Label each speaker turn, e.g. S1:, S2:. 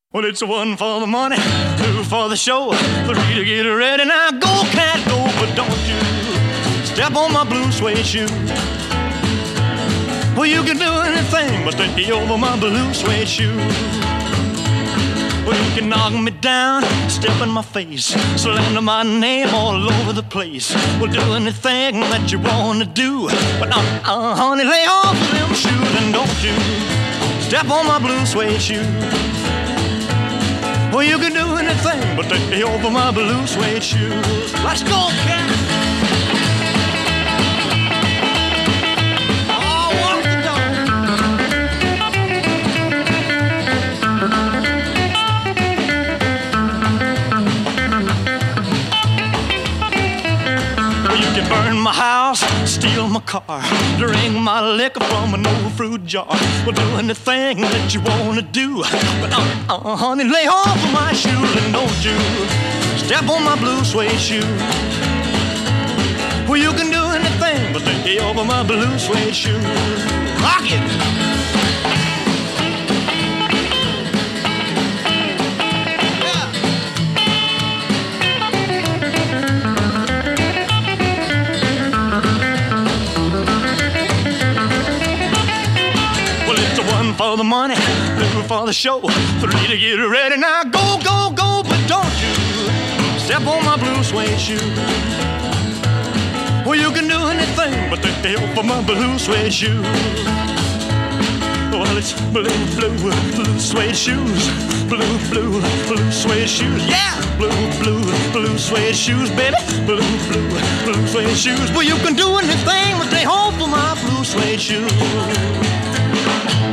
S1: Well, it's one for the money, two for the show, three to get ready. Now go, cat, go, but don't you step on my blue suede shoe. Well, you can do anything but take over my blue suede shoe. Well, you can knock me down, step in my face, slander my name all over the place. Well, do anything that you want to do, but honey, lay off them shoes and don't you step on my blue suede shoe. Well, you can do anything but take over my blue suede shoes. Let's go, cat! Oh, walk the dog. Well, you can burn my house, steal my car, drink my liquor from an old fruit jar. Well, do anything that you want to do, but honey, lay off of my shoes and don't you step on my blue suede shoe. Well, you can do anything but take over my blue suede shoe. Rock it! One for the money, two for the show, three to get ready. Now go, go, go, but don't you step on my blue suede shoe. Well, you can do anything but take help for my blue suede shoe. Well, it's blue, blue, blue suede shoes, blue, blue, blue suede shoes. Yeah, blue, blue, blue suede shoes, baby, blue, blue, blue suede shoes. Well, you can do anything but take hold for my blue suede shoes.